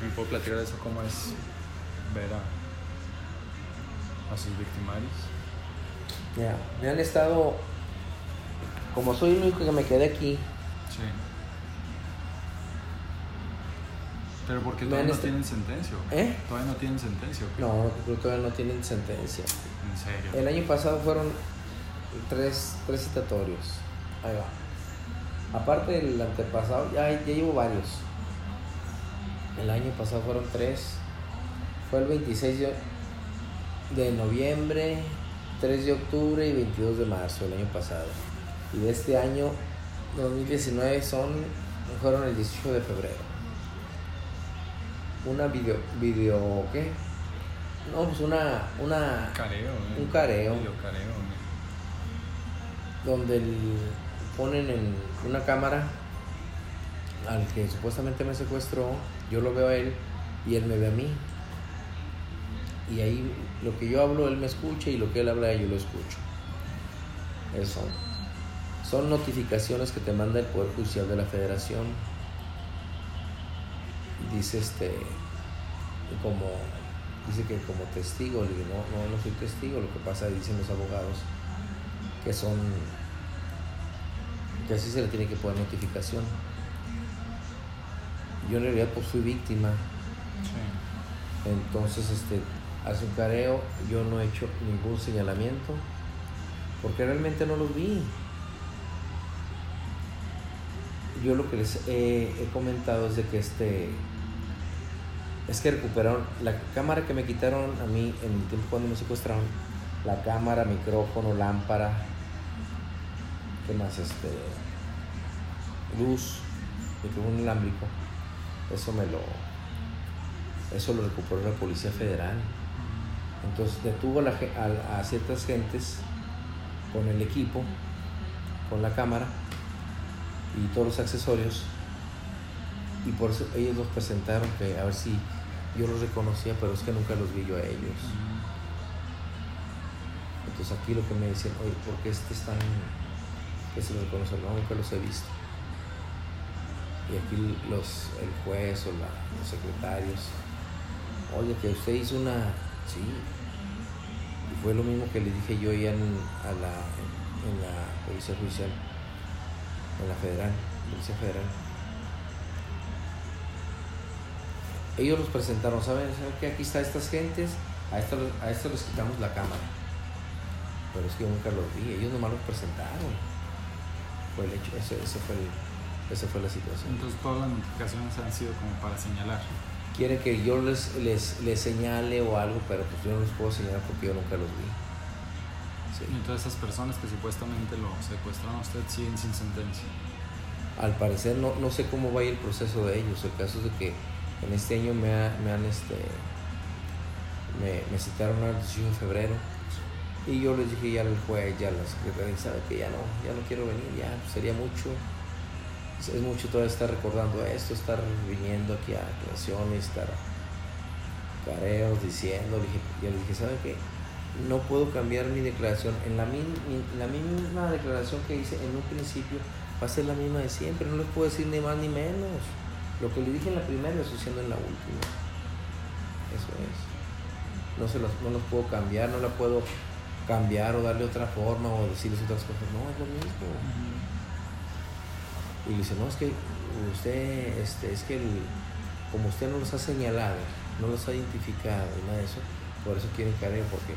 ¿Me puedo platicar de eso? ¿Cómo es ver a sus victimarios? Ya, me han estado, como soy el único que me quedé aquí. Sí. Pero porque todavía no tienen sentencia. ¿Todavía no tienen sentencia? ¿O qué? No, todavía no tienen sentencia. ¿En serio? El año pasado fueron tres citatorios. Ahí va. Aparte del antepasado, ya llevo varios. El año pasado fueron 3. Fue el 26 de noviembre, 3 de octubre y 22 de marzo el año pasado. Y de este año, 2019, fueron el 18 de febrero. Una video, ¿qué? No, pues careo, un careo. Videocareo, donde ponen en una cámara al que supuestamente me secuestró. Yo lo veo a él y él me ve a mí. Y ahí lo que yo hablo, él me escucha, y lo que él habla, yo lo escucho. Eso. Son notificaciones que te manda el Poder Judicial de la Federación. Dice que como testigo. Le digo, no soy testigo. Lo que pasa, dicen los abogados, que así se le tiene que poner notificación. Yo en realidad pues fui víctima. Sí. Entonces hace un careo. Yo no he hecho ningún señalamiento porque realmente no los vi. Yo lo que les he comentado es de que es que recuperaron la cámara que me quitaron a mí en el tiempo cuando me secuestraron. La cámara, micrófono, lámpara, ¿qué más? Luz, micrófono inalámbrico. Eso lo recuperó la Policía Federal. Entonces detuvo a ciertas gentes con el equipo, con la cámara y todos los accesorios, y por eso ellos los presentaron, que a ver si yo los reconocía, pero es que nunca los vi yo a ellos. Entonces aquí lo que me dicen, oye, ¿por qué están que se los reconoce? No, nunca los he visto. Y aquí el juez o los secretarios, oye, que usted hizo una... Sí, y fue lo mismo que le dije yo ya en la Policía Judicial, en la Federal, Policía Federal. Ellos los presentaron, ¿saben qué? Aquí está estas gentes, a esto les quitamos la cámara. Pero es que yo nunca los vi, ellos nomás los presentaron. Fue el hecho, esa fue la situación. Entonces todas las notificaciones han sido como para señalar. Quieren que yo les señale o algo, pero pues yo no les puedo señalar porque yo nunca los vi. Sí. Y entonces esas personas que supuestamente lo secuestraron a usted siguen sin sentencia. Al parecer no sé cómo va a ir el proceso de ellos. El caso es de que en este año me citaron al 18 de febrero. Y yo les dije ya al juez, ya a la secretaria, sabe que ya no quiero venir, ya sería mucho. Es mucho todavía estar recordando esto, estar viniendo aquí a declaraciones, estar careos, diciendo. Yo le dije, ¿sabe qué? No puedo cambiar mi declaración. En la misma declaración que hice en un principio va a ser la misma de siempre. No les puedo decir ni más ni menos. Lo que le dije en la primera lo estoy diciendo en la última. Eso es. No los puedo cambiar, no la puedo cambiar o darle otra forma o decirles otras cosas. No, es lo mismo. Y le dice, no, es que usted, como usted no los ha señalado, no los ha identificado y nada de eso, por eso quieren careo, porque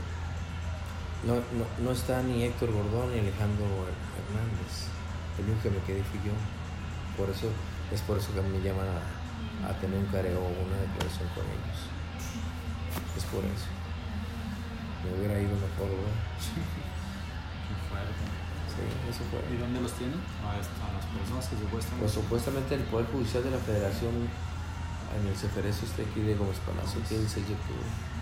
no está ni Héctor Gordón ni Alejandro Hernández. El único que me quedé fui yo. Es por eso que me llaman a tener un careo o una declaración con ellos. Es por eso. Me hubiera ido mejor, ¿verdad? Qué fuerte. Sí, eso fue. ¿Y dónde los tienen? A las personas que supuestamente... Pues supuestamente el Poder Judicial de la Federación, en el Ceferezo aquí de Gómez Palacio, que es el 6 de octubre.